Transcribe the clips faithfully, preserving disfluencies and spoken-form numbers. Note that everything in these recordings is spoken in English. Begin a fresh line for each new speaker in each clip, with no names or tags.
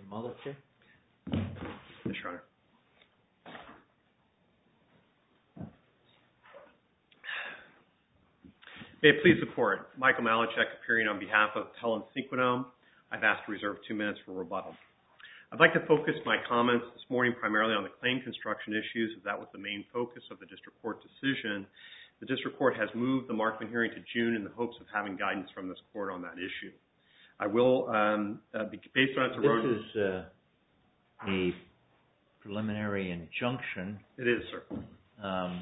Malachek?
Yes, Your Honor. May it please the Court, Michael Malachek appearing on behalf of Helen Sequinome. I've asked to reserve two minutes for rebuttal. I'd like to focus my comments this morning primarily on the claim construction issues, as that was the main focus of the District Court decision. The District Court has moved the Markman hearing to June in the hopes of having guidance from this Court on that issue. I will, um, uh, be based on its
This is uh, a preliminary injunction.
It is, sir.
Um,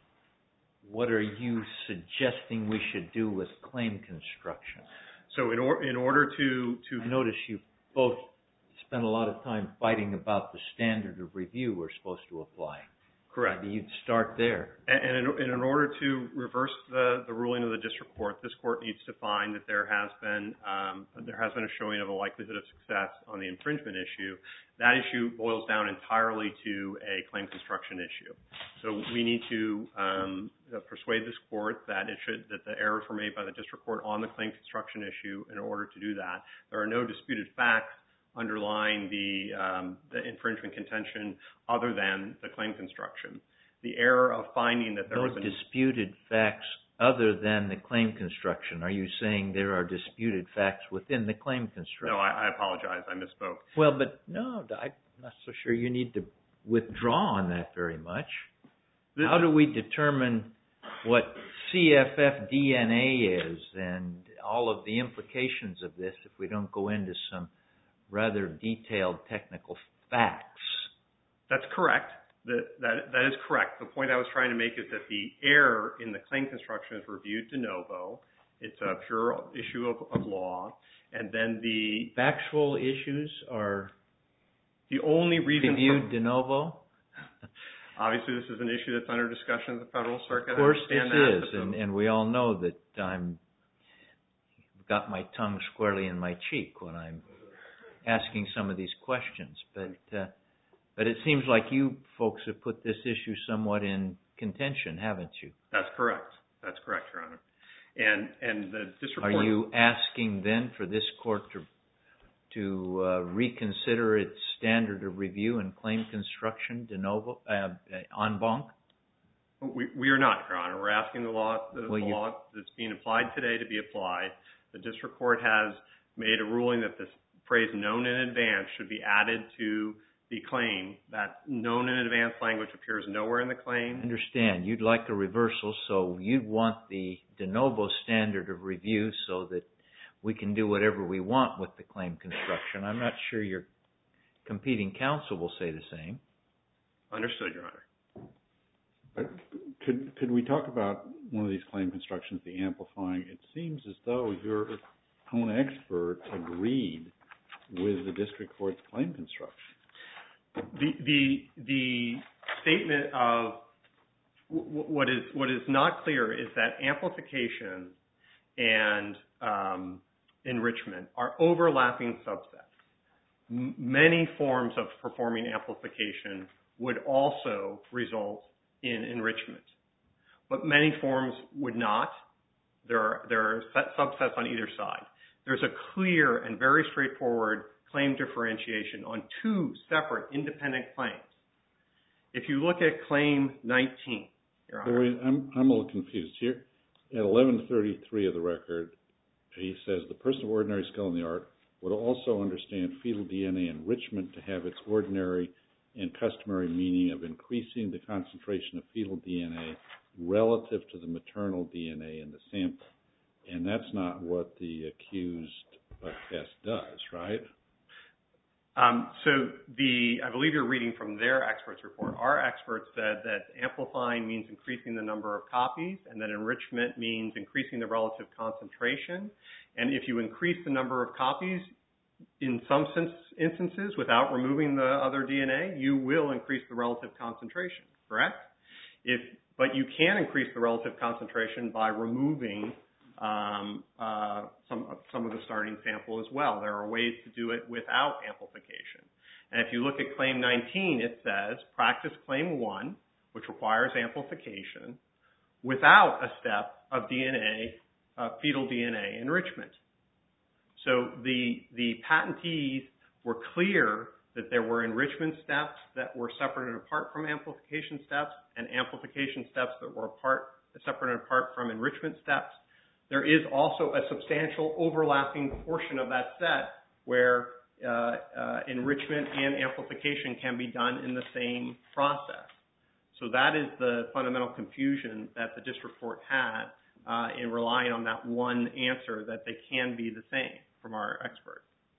what are you suggesting we should do with claim construction?
So in, or, in order to, to...
I notice you both spent a lot of time fighting about the standard of review we're supposed to apply.
Correct.
Maybe you'd start there.
And, and, in, and in order to reverse the, the ruling of the District Court, this Court needs to find that there has been um, there has been a showing of a likelihood of success on the infringement issue. That issue boils down entirely to a claim construction issue. So we need to um, persuade this Court that it should that the errors were made by the District Court on the claim construction issue. In order to do that, there are no disputed facts underlying the, um, the infringement contention other than the claim construction. The error of finding that there
no
was... No
disputed facts other than the claim construction. Are you saying there are disputed facts within the claim construction?
No, I, I apologize. I misspoke.
Well, but no, I'm not so sure you need to withdraw on that very much. This, How do we determine what C F F D N A is and all of the implications of this if we don't go into some rather detailed technical facts?
That's correct. That, that, that is correct. The point I was trying to make is that the error in the claim construction is reviewed de novo. It's a pure issue of, of law. And then the...
Factual issues are
the only reason
reviewed
for,
de novo?
Obviously, this is an issue that's under discussion at the Federal Circuit.
Of course this
that,
is, and, and we all know that I'm got my tongue squarely in my cheek when I'm asking some of these questions, but uh, but it seems like you folks have put this issue somewhat in contention, haven't you?
That's correct. That's correct, Your Honor. And and the district
Are
court...
you asking then for this court to to uh, reconsider its standard of review and claim construction de novo uh, en banc?
We we are not, Your Honor. We're asking the law the,
well,
the law that's being applied today to be applied. The district court has made a ruling that this phrase known in advance should be added to the claim. That known in advance language appears nowhere in the claim.
I understand. You'd like a reversal, so you'd want the de novo standard of review so that we can do whatever we want with the claim construction. I'm not sure your competing counsel will say the same.
Understood, Your Honor.
But could, could we talk about one of these claim constructions, the amplifying? It seems as though your own expert agreed with the district court's claim construction.
The the the statement of w- what is what is not clear is that amplification and um, enrichment are overlapping subsets. M- many forms of performing amplification would also result in enrichment, but many forms would not. There are there are set subsets on either side. There's a clear and very straightforward claim differentiation on two separate independent claims. If you look at Claim nineteen, Your Honor.
Wait, I'm, I'm a little confused here. At eleven thirty-three of the record, he says the person of ordinary skill in the art would also understand fetal D N A enrichment to have its ordinary and customary meaning of increasing the concentration of fetal D N A relative to the maternal D N A in the sample. And that's not what the accused test does, right?
Um, so the, I believe you're reading from their expert's report. Our experts said that amplifying means increasing the number of copies, and that enrichment means increasing the relative concentration. And if you increase the number of copies, in some sense, instances, without removing the other D N A, you will increase the relative concentration, correct? If, but you can increase the relative concentration by removing Um, uh, some some of the starting sample as well. There are ways to do it without amplification. And if you look at Claim nineteen, it says practice Claim one, which requires amplification, without a step of D N A, uh, fetal D N A enrichment. So the the patentees were clear that there were enrichment steps that were separate and apart from amplification steps, and amplification steps that were apart, separate and apart from enrichment steps. There is also a substantial overlapping portion of that set where uh, uh, enrichment and amplification can be done in the same process. So that is the fundamental confusion that the district court had uh, in relying on that one answer that they can be the same from our expert.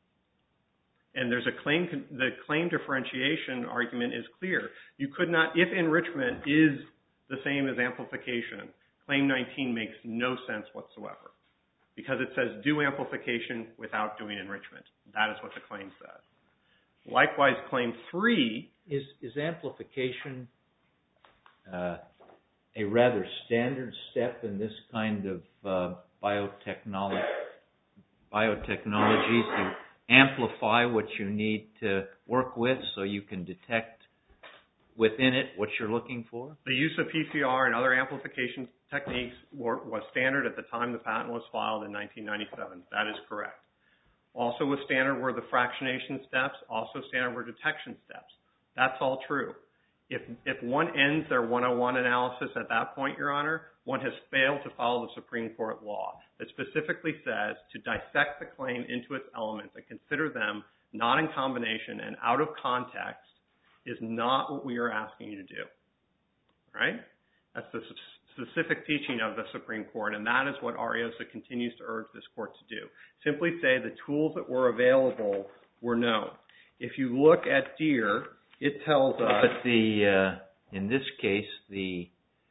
And there's a claim, the claim differentiation argument is clear. You could not, if enrichment is the same as amplification, Claim nineteen makes no sense whatsoever because it says do amplification without doing enrichment. That is what the claim says. Likewise, Claim three...
Is, is amplification uh, a rather standard step in this kind of uh, biotechnology, biotechnologies? You amplify what you need to work with so you can detect within it what you're looking for?
The use of P C R and other amplification techniques were, was standard at the time the patent was filed in nineteen ninety-seven. That is correct. Also was standard were the fractionation steps, also standard were detection steps. That's all true. If, if one ends their one oh one analysis at that point, Your Honor, one has failed to follow the Supreme Court law that specifically says to dissect the claim into its elements and consider them not in combination and out of context is not what we are asking you to do. Right? That's the specific teaching of the Supreme Court, and that is what Ariosa continues to urge this court to do. Simply say the tools that were available were known. If you look at Deere, it tells us...
But the, uh, in this case, the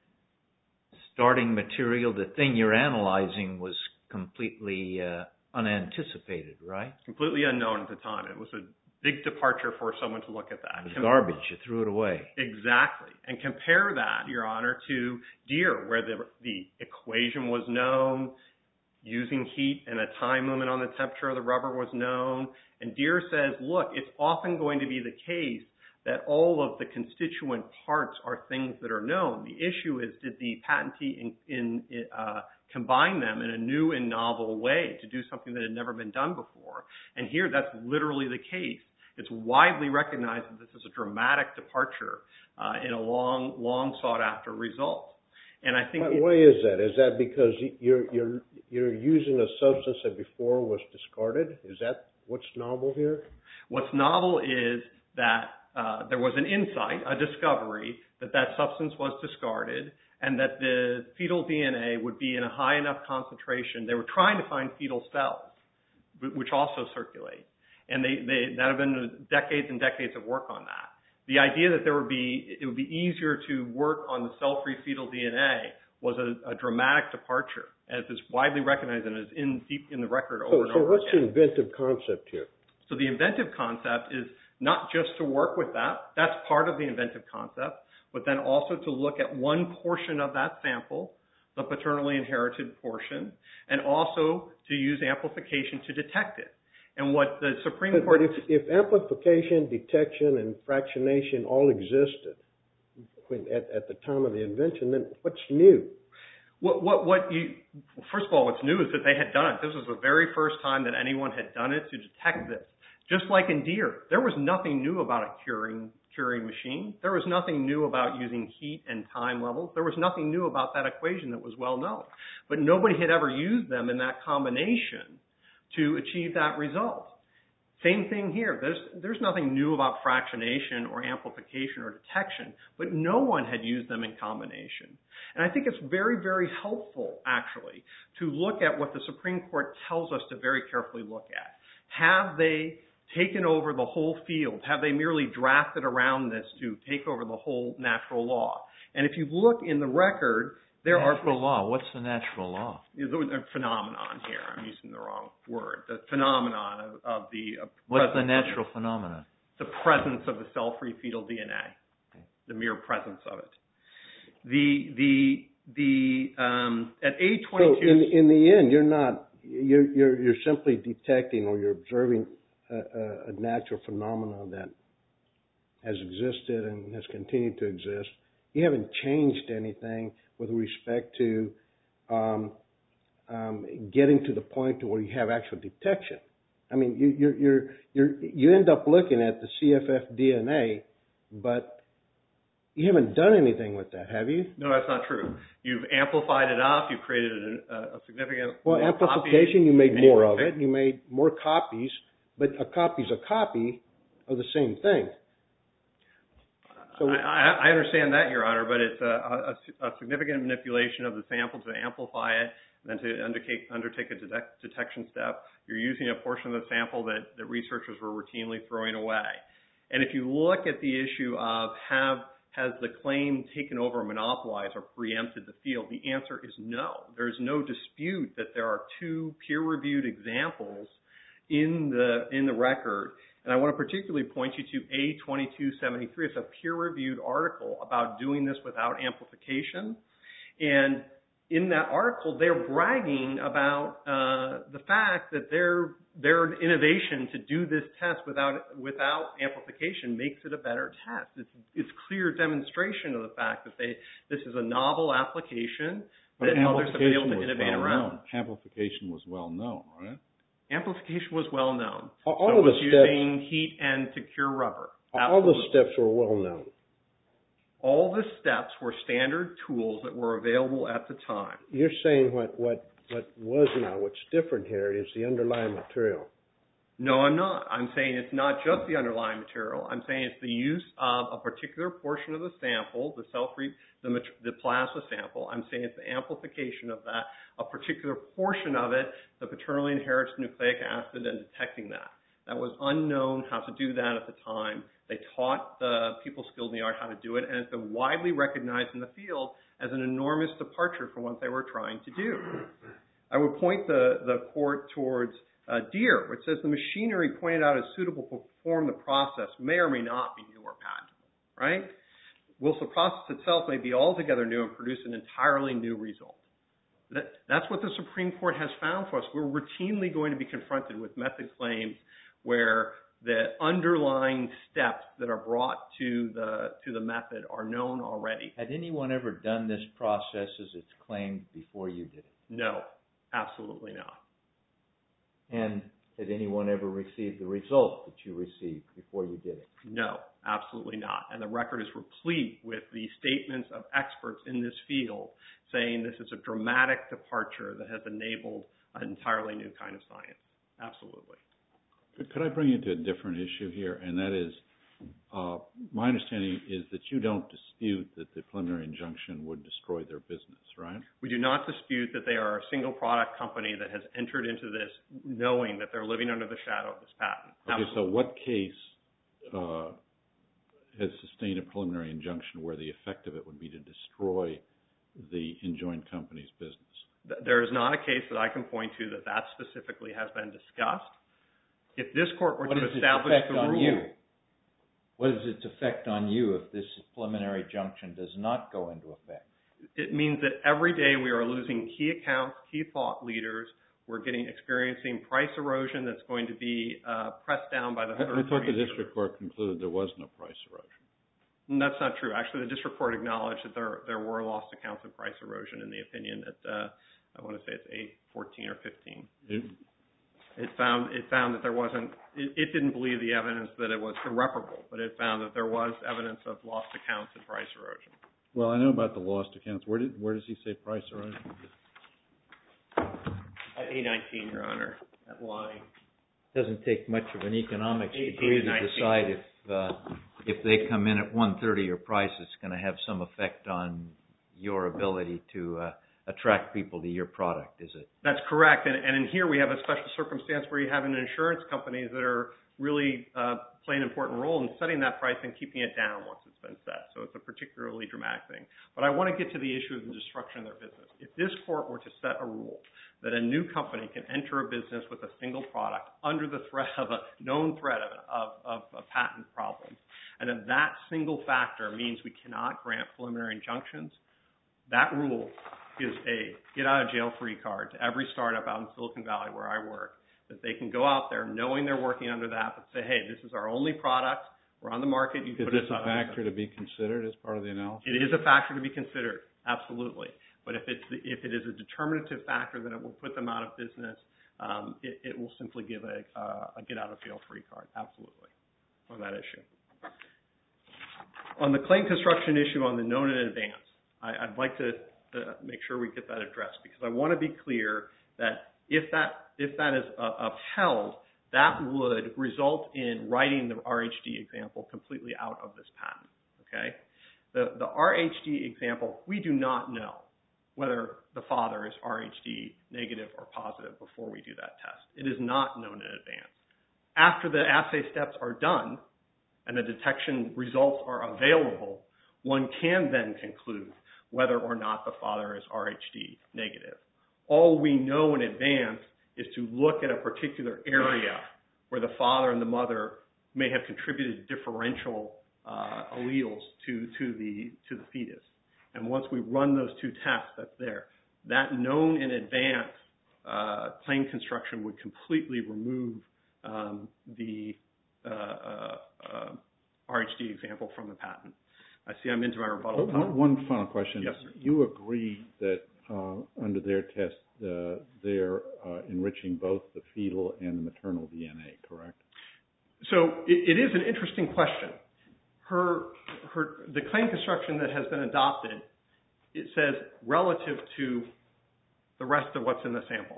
starting material, the thing you're analyzing was completely uh, unanticipated, right?
Completely unknown at the time. It was a big departure for someone to look at that.
It was garbage. You threw it away.
Exactly. And compare that, Your Honor, to Deere, where the, the equation was known, using heat and a time limit on the temperature of the rubber was known. And Deere says, look, it's often going to be the case that all of the constituent parts are things that are known. The issue is, did the patentee in, in, uh, combine them in a new and novel way to do something that had never been done before? And here, that's literally the case. It's widely recognized that this is a dramatic departure uh, in a long, long sought-after result. And I think...
But why is that? Is that because you're, you're, you're using a substance that before was discarded? Is that what's novel here?
What's novel is that uh, there was an insight, a discovery, that that substance was discarded and that the fetal D N A would be in a high enough concentration. They were trying to find fetal cells, which also circulate. And they, they, that have been decades and decades of work on that. The idea that there would be, it would be easier to work on the cell-free fetal D N A was a, a dramatic departure, as is widely recognized and is in deep in the record over
so,
and
so
over
what's
again.
the inventive concept here?
So the inventive concept is not just to work with that, that's part of the inventive concept, but then also to look at one portion of that sample, the paternally inherited portion, and also to use amplification to detect it. And what the Supreme
but,
Court...
But if, if amplification, detection, and fractionation all existed when, at, at the time of the invention, then what's new?
What, what, what you... First of all, what's new is that they had done it. This was the very first time that anyone had done it to detect this. Just like in Deere, there was nothing new about a curing, curing machine. There was nothing new about using heat and time levels. There was nothing new about that equation that was well known. But nobody had ever used them in that combination to achieve that result. Same thing here. There's, there's nothing new about fractionation or amplification or detection, but no one had used them in combination. And I think it's very, very helpful, actually, to look at what the Supreme Court tells us to very carefully look at. Have they taken over the whole field? Have they merely drafted around this to take over the whole natural law? And if you look in the record, there
natural
are...
Natural law. What's the natural law?
The phenomenon here. I'm using the wrong word. The phenomenon of, of the... Uh,
What's the natural phenomenon?
The presence of the cell-free fetal D N A. Okay. The mere presence of it. The, the, the, um, at A twenty-two...
So in, in the end, you're not... You're, you're, you're simply detecting or you're observing a, a, a natural phenomenon that has existed and has continued to exist. You haven't changed anything with respect to um, um, getting to the point to where you have actual detection. I mean, you you're, you're you're you end up looking at the C F F D N A, but you haven't done anything with that, have you?
No, that's not true. You've amplified it up. You've created a, a significant
well
more
amplification. You made more
you
of it. You made more copies, but a copy's a copy of the same thing.
So I, I understand that, Your Honor, but it's a, a, a significant manipulation of the sample to amplify it, and then to undertake, undertake a detect, detection step. You're using a portion of the sample that, that researchers were routinely throwing away. And if you look at the issue of have has the claim taken over, monopolized, or preempted the field, the answer is no. There's no dispute that there are two peer-reviewed examples in the in the record. And I want to particularly point you to A twenty-two seventy-three. It's a peer-reviewed article about doing this without amplification. And in that article, they're bragging about uh, the fact that their their innovation to do this test without without amplification makes it a better test. It's it's clear demonstration of the fact that they this is a novel application
but
that others have been able to innovate
well
around.
Known. Amplification was well known, right?
Amplification was well known.
All
so
of
it was
the steps,
using heat and to cure rubber.
All
Absolutely.
the steps were well known.
All the steps were standard tools that were available at the time.
You're saying what, what, what was not, what's different here is the underlying material.
No, I'm not. I'm saying it's not just the underlying material. I'm saying it's the use of a particular portion of the sample, the self-re, the, the plasma sample. I'm saying it's the amplification of that, a particular portion of it, the paternally inherited nucleic acid, and detecting that. That was unknown how to do that at the time. They taught the people skilled in the art how to do it, and it's been widely recognized in the field as an enormous departure from what they were trying to do. I would point the, the court towards uh, Deere, which says the machinery pointed out as suitable to perform the process may or may not be new or patentable, right? Whilst the process itself may be altogether new and produce an entirely new result. That, that's what the Supreme Court has found for us. We're routinely going to be confronted with method claims where the underlying steps that are brought to the to the method are known already.
Had anyone ever done this process as it's claimed before you did it?
No, absolutely not.
And had anyone ever received the result that you received before you did it?
No, absolutely not. And the record is replete with the statements of experts in this field saying this is a dramatic departure that has enabled an entirely new kind of science. Absolutely.
Could I bring you to a different issue here? And that is, uh, my understanding is that you don't dispute that the preliminary injunction would destroy their business, right?
We do not dispute that they are a single product company that has entered into this knowing that they're living under the shadow of this patent.
Okay,
Absolutely.
so what case uh, has sustained a preliminary injunction where the effect of it would be to destroy the enjoined company's business?
There is not a case that I can point to that that specifically has been discussed. If this court were
what
to
is
establish
its effect
the
on
rule,
you? What is its effect on you if this preliminary injunction does not go into effect?
It means that every day we are losing key accounts, key thought leaders. We're getting experiencing price erosion that's going to be uh, pressed down by the third
I, I thought the
party.
district court concluded there was no price erosion.
And that's not true. Actually, the district court acknowledged that there there were lost accounts of price erosion in the opinion that uh, I want to say it's A fourteen or fifteen.
It,
It found it found that there wasn't. It, it didn't believe the evidence that it was irreparable, but it found that there was evidence of lost accounts and price erosion.
well, I know about the lost accounts. Where did where does he say price erosion?
At A nineteen, Your Honor, that line.
It doesn't take much of an economics
eighteen
degree
to
to
nineteen.
decide if uh, if they come in at one thirty your price, it's going to have some effect on your ability to uh, attract people to your product, is it?
That's correct. And, and in here we have a special circumstance where you have an insurance companies that are really uh, playing an important role in setting that price and keeping it down once it's been set. So it's a particularly dramatic thing. But I want to get to the issue of the destruction of their business. If this court were to set a rule that a new company can enter a business with a single product under the threat of a known threat of, of, of a patent problem, and if that single factor means we cannot grant preliminary injunctions, that rule is a get-out-of-jail-free card to every startup out in Silicon Valley where I work, that they can go out there knowing they're working under that, but say, hey, this is our only product. We're on the market. You
Is
put
this
us
a
out of
factor
business.
to be considered as part of the analysis?
It is a factor to be considered, absolutely. But if it's the, if it is a determinative factor that it will put them out of business, um, it, it will simply give a, uh, a get-out-of-jail-free card, absolutely, on that issue. On the claim construction issue on the known in advance, I, I'd like to uh, make sure we get that addressed because I want to be clear that if that, if that is uh, upheld, that would result in writing the R H D example completely out of this patent, okay? The, the R H D example, we do not know whether the father is R H D negative or positive before we do that test. It is not known in advance. After the assay steps are done and the detection results are available, one can then conclude whether or not the father is R H D negative. All we know in advance is to look at a particular area where the father and the mother may have contributed differential uh, alleles to, to, the, to the fetus. And once we run those two tests, that's there. That known in advance uh, claim construction would completely remove um, the uh, uh, uh, R H D example from the patent. I see I'm into my rebuttal time.
One, one final question.
Yes, sir.
You agree that uh, under their test, uh, they're uh, enriching both the fetal and the maternal D N A, correct?
So it, it is an interesting question. Her, her, the claim construction that has been adopted, it says relative to the rest of what's in the sample.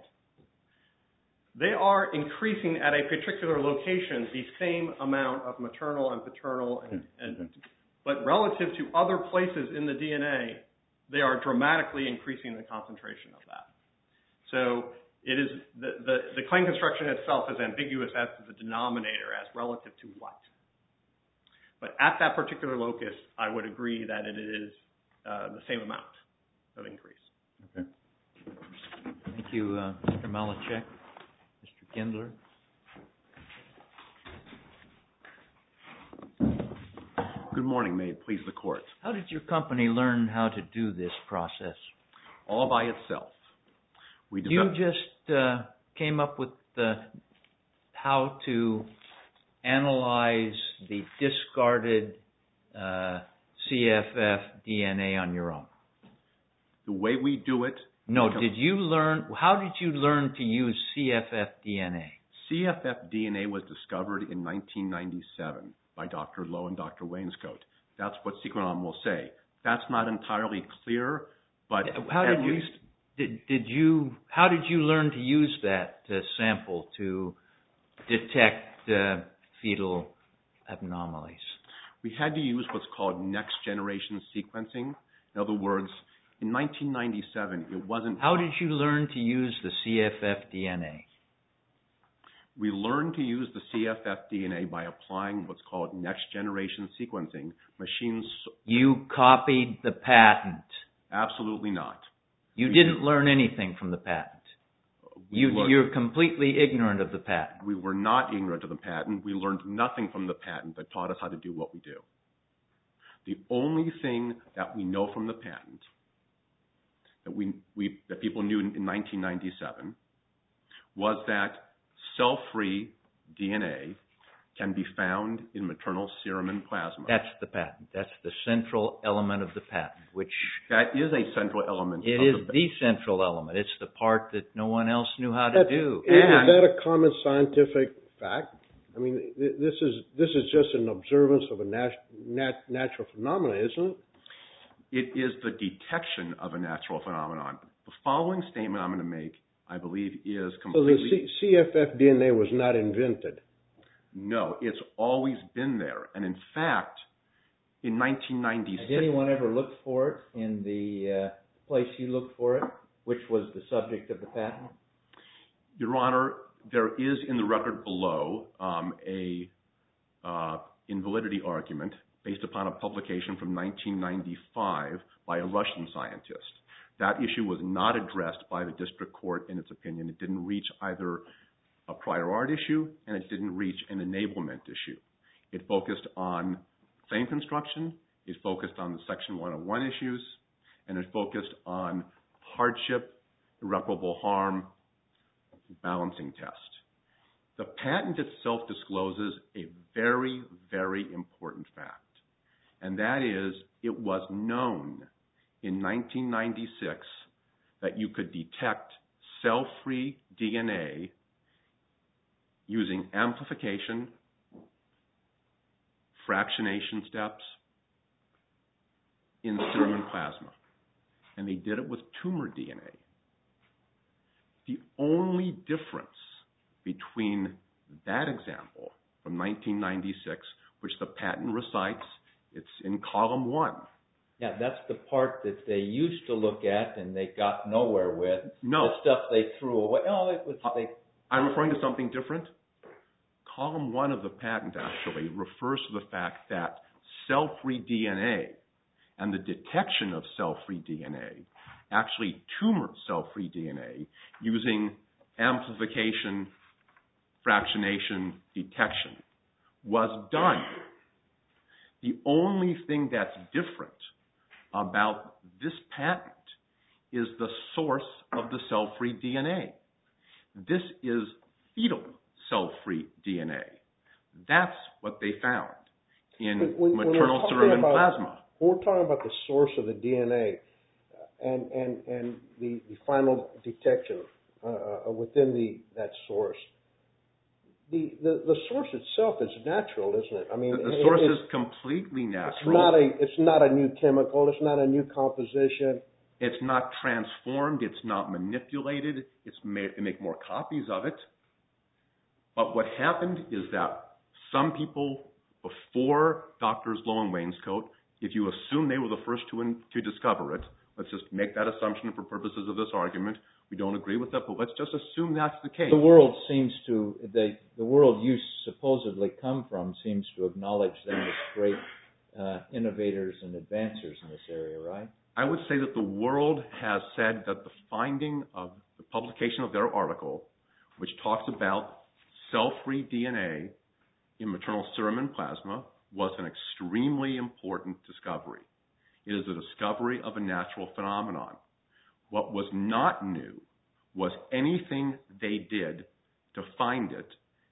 They are increasing at a particular location the same amount of maternal and paternal, and, and, okay. but relative to other places in the D N A, they are dramatically increasing the concentration of that. So it is the, the, the claim construction itself is ambiguous as to the denominator as relative to what. But at that particular locus, I would agree that it is uh, the same amount of increase.
Okay.
Thank you, uh, Mister Malachek. Mister Kindler.
Good morning. May it please the Court.
How did your company learn how to do this process?
All by itself. We
you just uh, came up with the, how to analyze the discarded uh, C F F D N A on your own.
The way we do it.
No, did you learn, how did you learn to use C F F D N A?
C F F D N A was discovered in nineteen ninety-seven by Doctor Lowe and Doctor Wainscoat. That's what Sequenom will say. That's not entirely clear, but
how
at
did you,
least...
Did, did you, how did you learn to use that uh, sample to detect uh, fetal anomalies?
We had to use what's called next-generation sequencing. In other words, in nineteen ninety-seven, it wasn't...
How did you learn to use the C F F D N A?
We learned to use the C F F D N A by applying what's called next-generation sequencing. Machines...
You copied the patent.
Absolutely not.
You we didn't did. learn anything from the patent. You, learned, you're completely ignorant of the patent.
We were not ignorant of the patent. We learned nothing from the patent that taught us how to do what we do. The only thing that we know from the patent that we, we that people knew in nineteen ninety-seven was that cell-free D N A can be found in maternal serum and plasma.
That's the patent. That's the central element of the patent, which...
That is a central element.
It
of
is
the,
the central element. It's the part that no one else knew how to
That's,
do.
Is, and, is that a common scientific fact? I mean, this is this is just an observance of a nat, nat, natural phenomenon, isn't it?
It is the detection of a natural phenomenon. The following statement I'm going to make, I believe, is completely...
So the C- CFF D N A was not invented?
No, it's always been there. And in fact, in nineteen ninety-six...
Did anyone ever look for it in the uh, place you looked for it, which was the subject of the patent?
Your Honor, there is in the record below um, a uh, invalidity argument based upon a publication from nineteen ninety-five by a Russian scientist. That issue was not addressed by the district court in its opinion. It didn't reach either a prior art issue, and it didn't reach an enablement issue. It focused on claim construction, it focused on the Section one oh one issues, and it focused on hardship, irreparable harm, balancing test. The patent itself discloses a very, very important fact, and that is it was known in nineteen ninety-six that you could detect cell-free D N A using amplification, fractionation steps in serum and plasma. And they did it with tumor D N A. The only difference between that example from nineteen ninety-six, which the patent recites, it's in column one.
Yeah, that's the part that they used to look at and they got nowhere with.
No.
The stuff they threw away. Oh, it was... They...
I'm referring to something different. Column one of the patent actually refers to the fact that cell-free D N A and the detection of cell-free D N A, actually tumor cell-free D N A, using amplification, fractionation, detection, was done. The only thing that's different about this patent is the source of the cell-free D N A. This is fetal cell-free D N A. That's what they found in
when,
maternal
when
serum and
about,
plasma.
When we're talking about the source of the D N A and, and, and the, the final detection uh, within the that source, the, the, the source itself is natural, isn't it? I mean,
The, the
it,
source
it's,
is completely natural.
It's not a it's not a new chemical. It's not a new composition.
It's not transformed. It's not manipulated. It's made to make more copies of it. But what happened is that some people before Doctors Low and Wainscoat, if you assume they were the first to, in, to discover it, let's just make that assumption for purposes of this argument. We don't agree with that, but let's just assume that's the case.
The world seems to, the, the world you supposedly come from seems to acknowledge them as great uh, innovators and advancers in this area, right?
I would say that the world has said that the finding of the publication of their article, which talks about cell-free D N A in maternal serum and plasma, was an extremely important discovery. It is a discovery of a natural phenomenon. What was not new was anything they did to find it.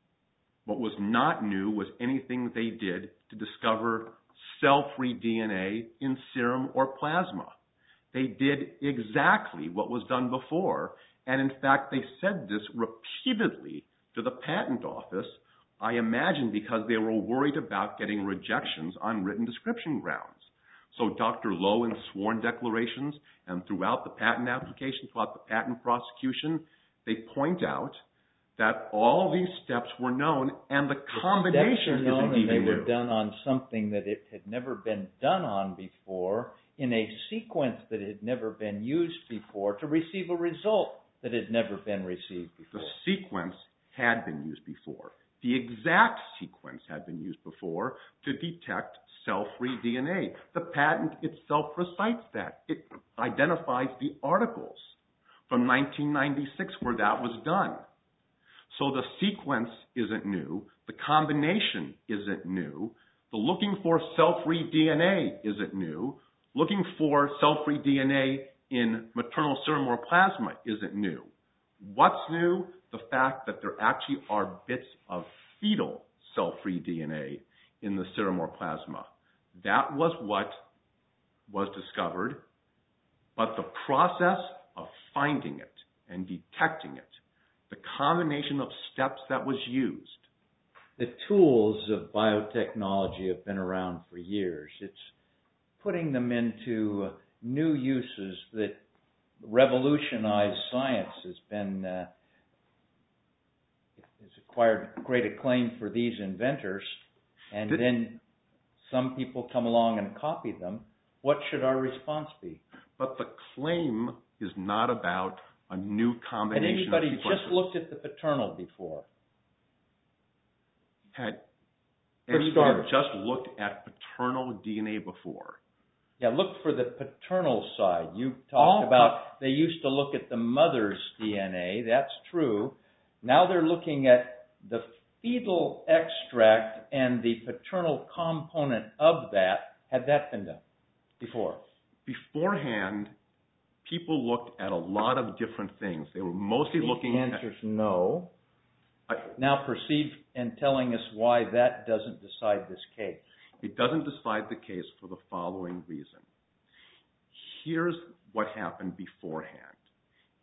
What was not new was anything they did to discover cell-free D N A in serum or plasma. They did exactly what was done before, and in fact, they said this repeatedly to the patent office, I imagine because they were worried about getting rejections on written description grounds. So Doctor Lowe, in sworn declarations and throughout the patent application, throughout the patent prosecution, they point out that all these steps were known and the, the combination
steps are known
isn't
and
even
they
new.
were done on something that it had never been done on before in a sequence that had never been used before to receive a result that had never been received before.
The sequence had been used before. The exact sequence had been used before to detect cell-free D N A. The patent itself recites that. It identifies the articles from nineteen ninety-six where that was done. So the sequence isn't new. The combination isn't new. The looking for cell-free D N A isn't new. Looking for cell-free D N A in maternal serum or plasma isn't new. What's new? The fact that there actually are bits of fetal cell-free D N A in the serum or plasma. That was what was discovered, but the process of finding it and detecting it, the combination of steps that was used.
The tools of biotechnology have been around for years. It's putting them into new uses that revolutionize science has been uh, has acquired great acclaim for these inventors, and
Did,
then some people come along and copy them. What should our response be?
But the claim is not about a new
Had
combination
anybody
of sequences.
just looked at the paternal before?
Had
For
anybody
starters.
just looked at paternal D N A before?
Yeah, look for the paternal side. You talked
All
about they used to look at the mother's D N A. That's true. Now they're looking at the fetal extract and the paternal component of that. Had that been done before?
Beforehand, people looked at a lot of different things. They were mostly
The
looking at...
answer's no.
I,
Now proceed in telling us why that doesn't decide this case.
It doesn't decide the case for the following reason. Here's what happened beforehand.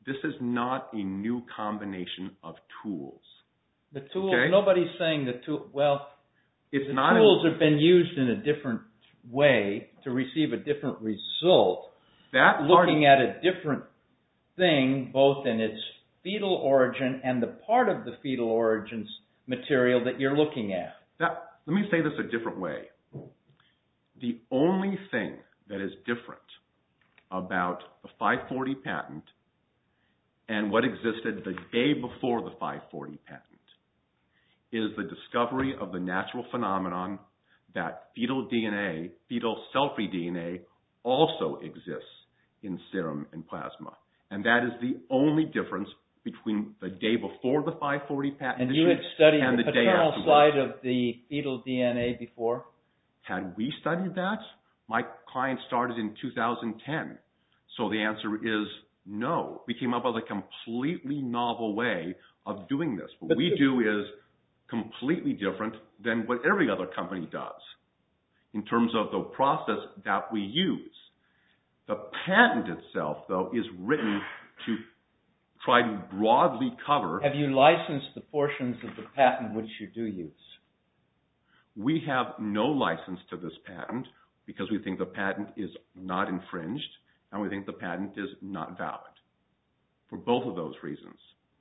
this is not a new combination of tools.
The tools,
Okay?
nobody's saying the tool, well,
It's
the
not
tools
a,
have been used in a different way to receive a different result,
that part,
looking at a different thing, both in its fetal origin and the part of the fetal origins material that you're looking at.
that, let me say this a different way. The only thing that is different about the five forty patent and what existed the day before the five forty patent is the discovery of the natural phenomenon that fetal D N A, fetal cell-free D N A, also exists in serum and plasma. And that is the only difference between the day before the five forty patent
And you had studied
and
the
the day
paternal
afterwards.
side of the fetal D N A before?
Had we studied that, my client started in two thousand ten. So the answer is no. We came up with a completely novel way of doing this. What
But
we
the-
do is completely different than what every other company does in terms of the process that we use. The patent itself, though, is written to try to broadly cover.
Have you licensed the portions of the patent which you do use?
We have no license to this patent because we think the patent is not infringed and we think the patent is not valid for both of those reasons.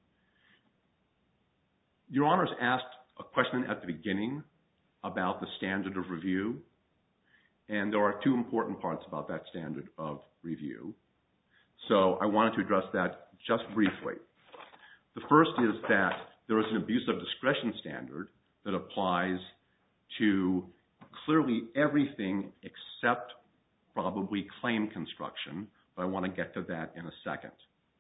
Your Honors asked a question at the beginning about the standard of review, and there are two important parts about that standard of review. So I wanted to address that just briefly. The first is that there is an abuse of discretion standard that applies to clearly everything except probably claim construction, but I want to get to that in a second.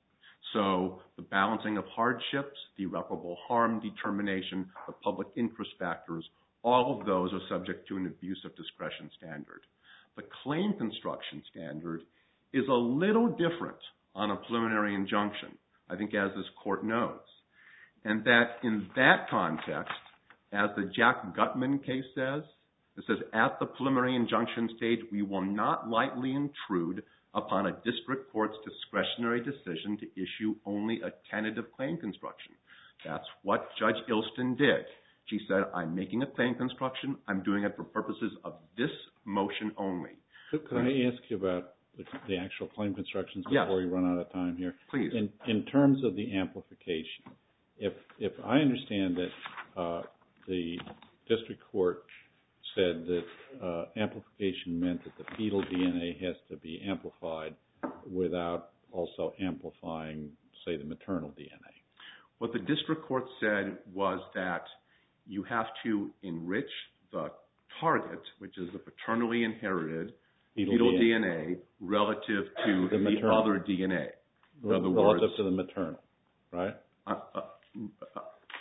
So the balancing of hardships, the irreparable harm determination, the public interest factors, all of those are subject to an abuse of discretion standard. The claim construction standard is a little different on a preliminary injunction, I think as this court knows. And that in that context, as the Jack Gutman case says, it says, at the preliminary injunction stage, we will not lightly intrude upon a district court's discretionary decision to issue only a tentative claim construction. That's what Judge Ilston did. She said, I'm making a claim construction. I'm doing it for purposes of this motion only.
Could, could I ask you about the, the actual claim constructions before
Yes.
we run out of time here?
Please.
In, in terms of the amplification, if, if I understand that uh, the district court said that uh, amplification meant that the fetal D N A has to be amplified without also amplifying, say, the maternal D N A.
What the district court said was that you have to enrich the target, which is the paternally inherited fetal, fetal D N A, relative to the, the other D N A. In other
relative
words,
to the maternal, right?
Uh, uh, uh,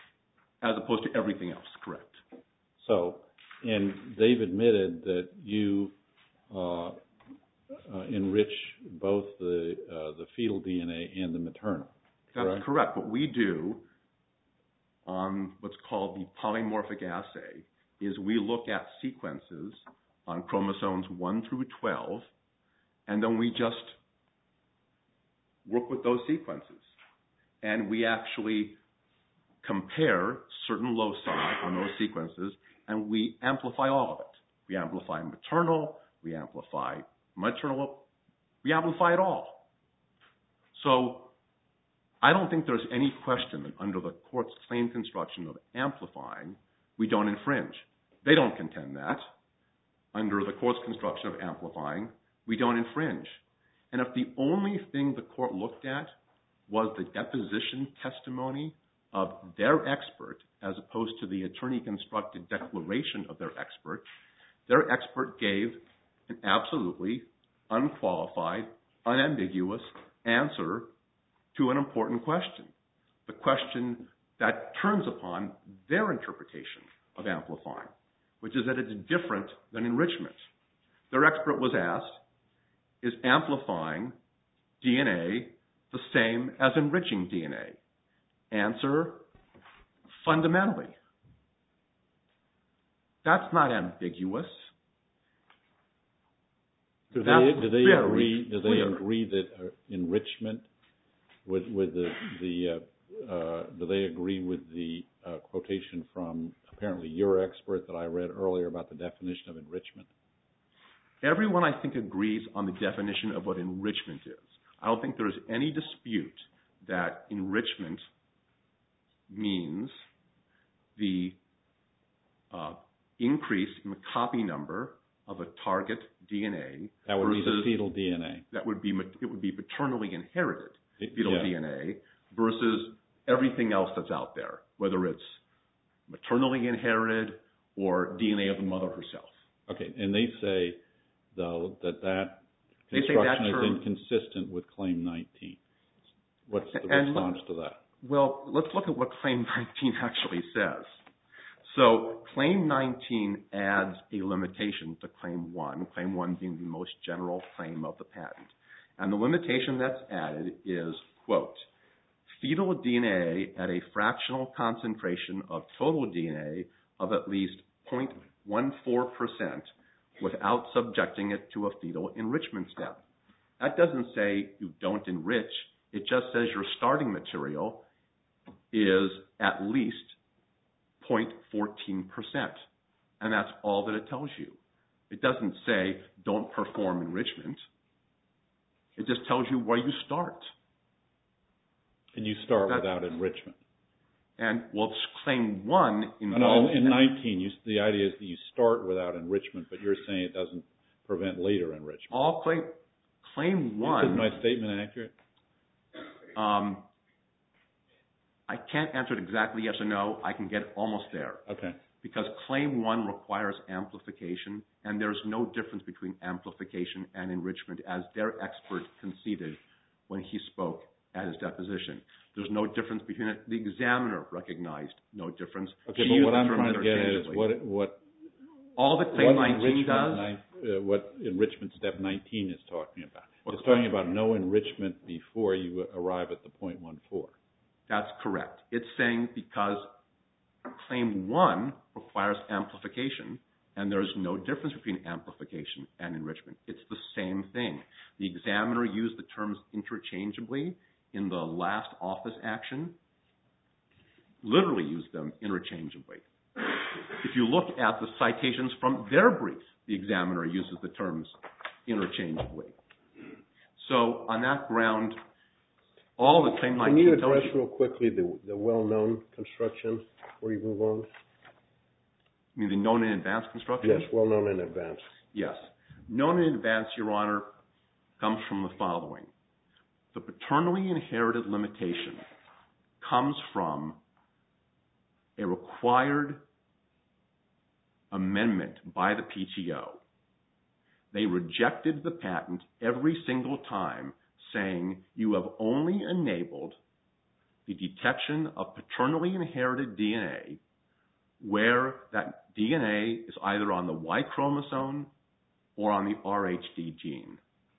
as opposed to everything else, correct.
So, and they've admitted that you uh, uh, enrich both the uh, the fetal D N A and the maternal.
That's
correct?
correct. What we do on what's called the polymorphic assay is we look at sequences on chromosomes one through twelve, and then we just work with those sequences. And we actually compare certain loci on those sequences, and we amplify all of it. We amplify maternal, we amplify maternal, we amplify it all. So I don't think there's any question that under the court's claim construction of amplifying, we don't infringe. They don't contend that. Under the court's construction of amplifying, we don't infringe. And if the only thing the court looked at was the deposition testimony of their expert, as opposed to the attorney-constructed declaration of their expert, their expert gave an absolutely unqualified, unambiguous answer to an important question, the question that turns upon their interpretation of amplifying, which is that it's different than enrichment. Their expert was asked, is amplifying D N A the same as enriching D N A? Answer, fundamentally. That's not ambiguous.
Do
That's
they, do they
very
agree? Do they
clear.
agree that uh, enrichment With, with the, the uh, uh, do they agree with the uh, quotation from apparently your expert that I read earlier about the definition of enrichment?
Everyone, I think, agrees on the definition of what enrichment is. I don't think there is any dispute that enrichment means the uh, increase in the copy number of a target D N A.
That would
versus,
be the fetal D N A.
That would be it would be paternally inherited
It,
fetal
yeah.
D N A versus everything else that's out there, whether it's maternally inherited or D N A of the mother herself.
Okay, and they say though that that
They say
construction
that term,
is inconsistent with Claim nineteen. What's the
and
response
look,
to that?
Well, let's look at what Claim nineteen actually says. So Claim nineteen adds a limitation to Claim one, Claim one being the most general claim of the patent. And the limitation that's added is, quote, fetal D N A at a fractional concentration of total D N A of at least zero point one four percent without subjecting it to a fetal enrichment step. That doesn't say you don't enrich. It just says your starting material is at least zero point one four percent. And that's all that it tells you. It doesn't say don't perform enrichment. It just tells you where you start.
And you start
That's,
without enrichment.
And, well, Claim one involves...
No, no, in nineteen, you, the idea is that you start without enrichment, but you're saying it doesn't prevent later enrichment.
All Claim... Claim one...
Is my statement accurate?
Um, I can't answer it exactly yes or no. I can get almost there.
Okay.
Because Claim one requires amplification, and there's no difference between amplification and enrichment, as their expert conceded when he spoke at his deposition. There's no difference between it. The examiner recognized no difference.
Okay,
She
but what
used
I'm
the term
trying to get at is
interchangeably.
what, what,
all that Claim
what
nineteen
enrichment,
does...
nine, uh, what enrichment step nineteen is talking about.
What
It's talking about no enrichment before you arrive at the zero point one four.
That's correct. It's saying because Claim one requires amplification, and there's no difference between amplification and enrichment. It's the same thing. The examiner used the terms interchangeably in the last office action, literally used them interchangeably. If you look at the citations from their brief, the examiner uses the terms interchangeably. So on that ground, all the Claim nineteen...
Can you address real quickly the, the well-known construction before you move on?
You mean the known in advance construction?
Yes, well-known in advance.
Yes. Known in advance, Your Honor, comes from the following. The paternally inherited limitation comes from a required amendment by the P T O. They rejected the patent every single time, saying you have only enabled the detection of paternally inherited D N A where that D N A is either on the Y chromosome or on the R H D gene.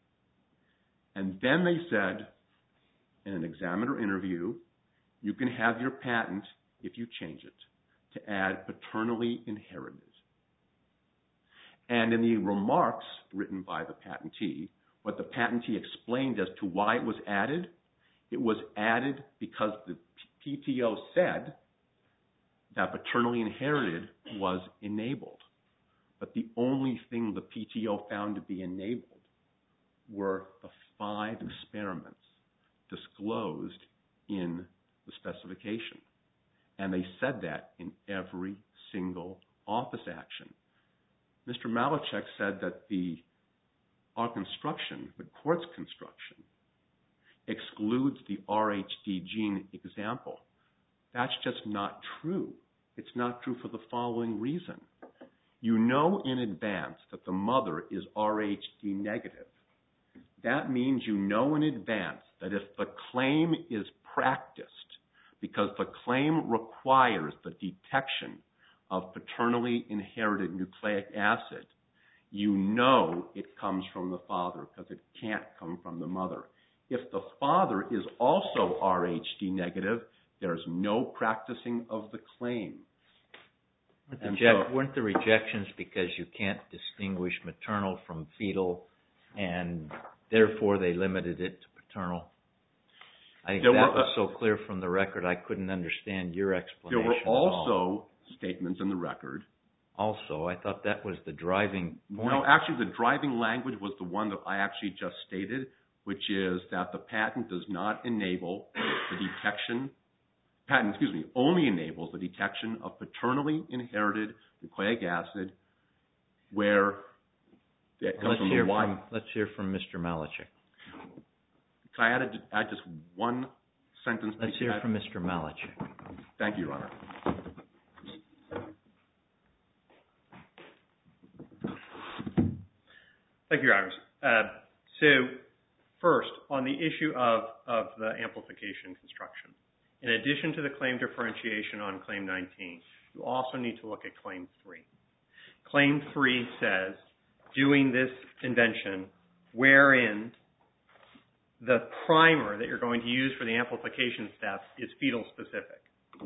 And then they said, in an examiner interview, you can have your patent, if you change it, to add paternally inherited. And in the remarks written by the patentee, what the patentee explained as to why it was added, it was added because the P T O said that paternally inherited was enabled. But the only thing the P T O found to be enabled were the five experiments disclosed in the specification. And they said that in every single office action. Mister Malachek said that the our construction, the quartz construction, excludes the R H D gene example. That's just not true. It's not true for the following reason. You know in advance that the mother is R H D negative. That means you know in advance that if the claim is practiced, because the claim requires the detection of paternally inherited nucleic acid, you know it comes from the father because it can't come from the mother. If the father is also R H D negative, there's no practicing of the claim.
And so, weren't the rejections because you can't distinguish maternal from fetal, and therefore they limited it to paternal? I think
There
that
were,
was
uh,
so clear from the record I couldn't understand your explanation.
There were
at all.
also statements in the record.
Also, I thought that was the driving point.
No, actually, the driving language was the one that I actually just stated, which is that the patent does not enable the detection, patent, excuse me, only enables the detection of paternally inherited nucleic acid where that comes
let's
from
hear
the Y.
from let's hear from Mister Malachek.
Can I add, add just one sentence?
Let's hear from Mister Malachek.
Thank you, Your Honor.
Thank you, Your Honors. Uh, so, first, on the issue of, of the amplification construction, in addition to the claim differentiation on Claim nineteen, you also need to look at Claim three. Claim three says, doing this invention wherein the primer that you're going to use for the amplification step is fetal specific.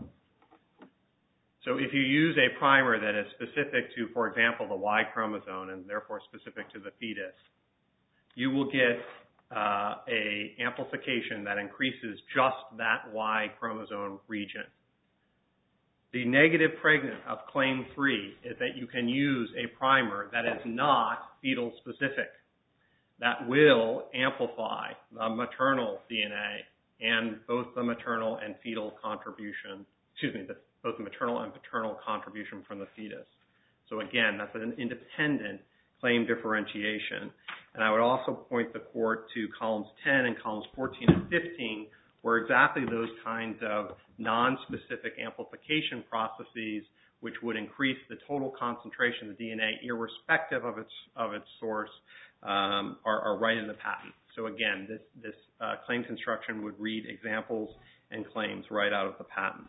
So if you use a primer that is specific to, for example, the Y chromosome and therefore specific to the fetus, you will get uh, a amplification that increases just that Y chromosome region. The negative pregnant of Claim three is that you can use a primer that is not fetal specific, that will amplify the maternal D N A and both the maternal and fetal contribution, excuse me, the, both the maternal and paternal contribution from the fetus. So again, that's an independent claim differentiation. And I would also point the court to columns ten and columns fourteen and fifteen, where exactly those kinds of non-specific amplification processes, which would increase the total concentration of the D N A irrespective of its of its source, um, are, are right in the patent. So again, this this uh, claim construction would read examples and claims right out of the patent.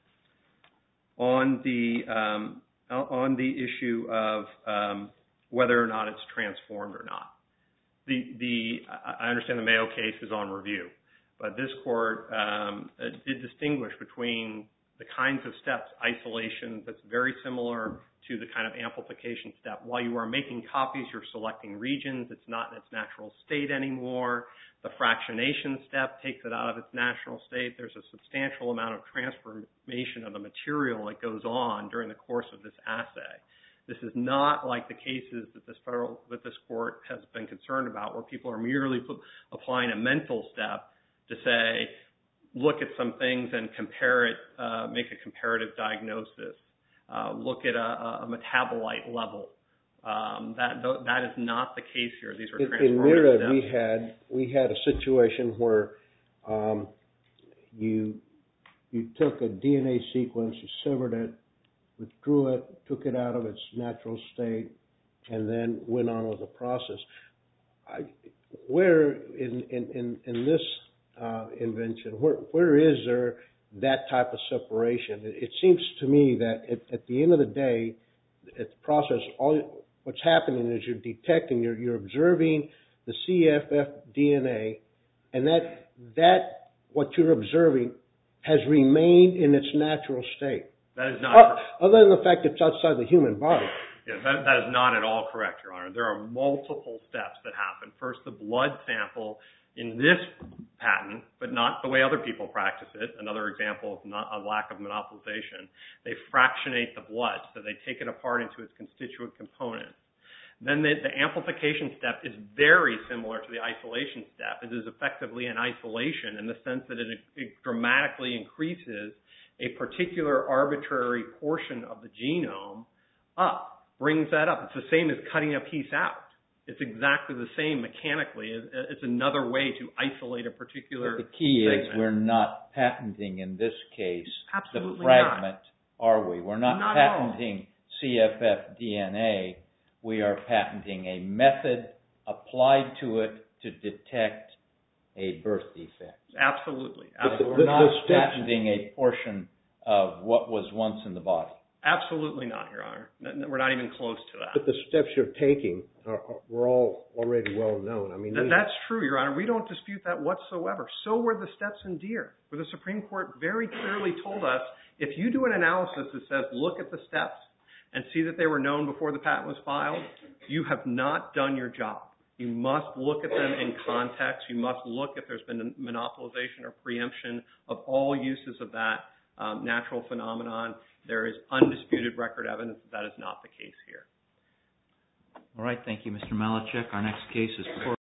On the um, on the issue of um, whether or not it's transformed or not, the the I understand the Mayo case is on review, but this court um, did distinguish between the kinds of steps, isolation that's very similar to the kind of amplification step. While you are making copies, you're selecting regions. It's not in its natural state anymore. The fractionation step takes it out of its natural state. There's a substantial amount of transformation of the material that goes on during the course of this assay. This is not like the cases that this federal, that this court has been concerned about, where people are merely applying a mental step to say, look at some things and compare it, uh, make a comparative diagnosis. Uh, look at a, a metabolite level. Um, that that is not the case here. These are
in,
transformative
in MIRA,
steps.
we had we had a situation where um, you you took a D N A sequence, you severed it, withdrew it, took it out of its natural state, and then went on with the process. I, where in in in, in this uh, invention, where where is there that type of separation? It, it seems to me that at, at the end of the day, at the process, all what's happening is you're detecting, you're, you're observing the C F F D N A, and that that what you're observing has remained in its natural state.
That is not
uh, other than the fact it's outside the human body.
Yeah, that, that is not at all correct, Your Honor. There are multiple steps that happen. First, the blood sample in this patent, but not the way other people practice it. Another example of not, a lack of monopolization. They fractionate the blood, so they take it apart into its constituent components. Then the, the amplification step is very similar to the isolation step. It is effectively an isolation in the sense that it, it dramatically increases a particular arbitrary portion of the genome up, brings that up. It's the same as cutting a piece out. It's exactly the same mechanically. It's another way to isolate a particular
But the key
segment.
is we're not patenting in this case
Absolutely
the fragment,
not.
are we? We're not,
not
patenting C F F D N A. We are patenting a method applied to it to detect a birth defect.
Absolutely.
But
Absolutely.
we're not patenting a portion of what was once in the body.
Absolutely not, Your Honor. We're not even close to that.
But the steps you're taking are, are were all already well known. I mean,
that, that's true, Your Honor. We don't dispute that whatsoever. So were the steps in Deere, where the Supreme Court very clearly told us, if you do an analysis that says, look at the steps and see that they were known before the patent was filed, you have not done your job. You must look at them in context. You must look if there's been a monopolization or preemption of all uses of that um, natural phenomenon. There is undisputed record evidence that that is not the case here.
All right. Thank you, Mister Malachek. Our next case is